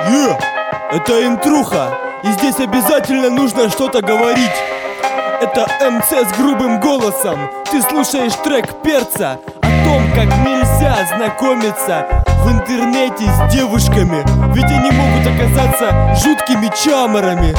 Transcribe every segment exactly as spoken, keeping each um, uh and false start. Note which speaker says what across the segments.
Speaker 1: Е, это интруха, и здесь обязательно нужно что-то говорить. Это эм цэ с грубым голосом. Ты слушаешь трек Перца о том, как нельзя знакомиться в интернете с девушками, ведь они могут оказаться жуткими чаморами.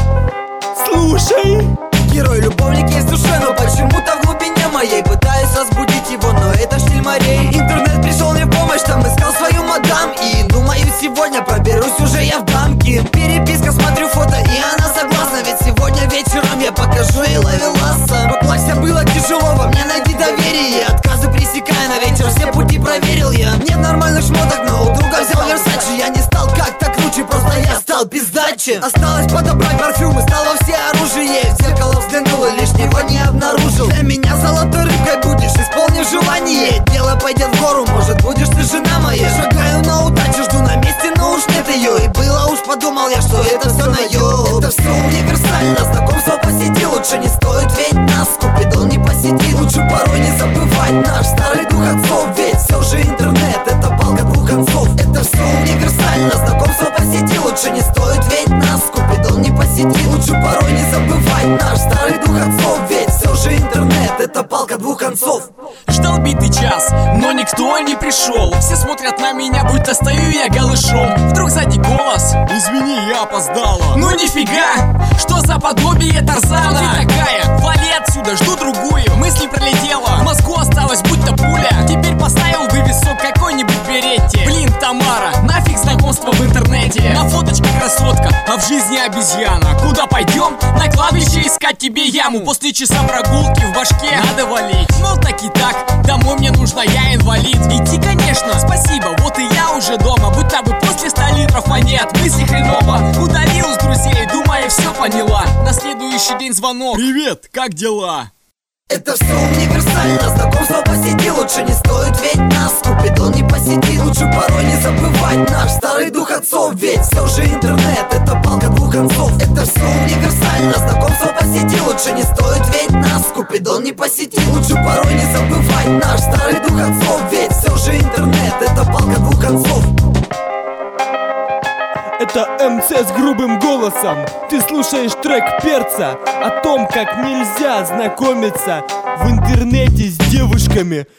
Speaker 1: Слушай!
Speaker 2: Герой-любовник есть в душе, но почему-то в глубине моей пытаюсь разбудить его, но это штиль морей. Интернет пришел мне в помощь, там искал свою мадам, и думаю, сегодня проберусь уже я в дамки. Переписка, смотрю фото, и она согласна, ведь сегодня вечером я покажу ей ловеласа. Поплакся, было тяжело, во мне найди доверие. Отказы пресекая на вечер, все пути проверил я. Нет нормальных шмоток, но у друга взял Версачи. Я не стал как-то круче, просто я стал пиздаче. Осталось подобрать парфюмы, стало все оружие. В зеркало взглянул и лишнего не обнаружил. Для меня золотой рыбкой будешь, исполнив желание. Дело пойдет в гору, может будешь ты жена моя. Шагаю на удачу, жду на месте, но уж нет ее. И было уж, подумал я, что это все наеб. Это все универсально, знакомство по сети лучше не стоит, ведь нас Купидон не посетит. Лучше порой не забывать наш старый дух отцов, ведь все же интернет — это палка двух концов. Это все универсально, знакомство по сети лучше не стоит, ведь нас Купидон не посетит. Лучше порой не забывать наш старый дух отцов, ведь все же интернет — это палка двух концов.
Speaker 3: Ждал битый час, но никто не пришел. Все смотрят на меня, будто стою я голышом. Вдруг сзади голос: извини, я опоздала. Ну нифига, что за подобие Тарзана? Кто ты такая? Вали отсюда, жду другую. Мысли пролетела, в мозгу осталась будто пуля. Теперь поставил вывесок какой-нибудь Беретти. Блин, Тамара, нафиг знакомство в интернете. На фоточке красотка, а в жизни обезьяна. Куда пойдем? На кладбище искать тебе яму. После часа прогулки в башке надо валить. Ну так и так, домой мне нужно, я инвалид. Идти, конечно, спасибо, вот и я уже дома. Будто бы после ста литров, а не от мысли хреново. Удалил с друзей, думая, все поняла. На следующий день звонок: привет, как дела?
Speaker 2: Это все универсально, знакомство по сети лучше не стоит, ведь нас Купидон не посетит. Лучше порой не забывать наш старый дух отцов, ведь все же интернет — это палка двух концов. Это все универсально, знакомство по сети лучше не стоит, ведь нас Купидон не посетит. Лучше порой не забывать наш старый дух отцов, ведь все же интернет — это палка двух концов.
Speaker 1: Это эм цэ с грубым голосом. Ты слушаешь трек Перца о том, как нельзя знакомиться в интернете с девушками,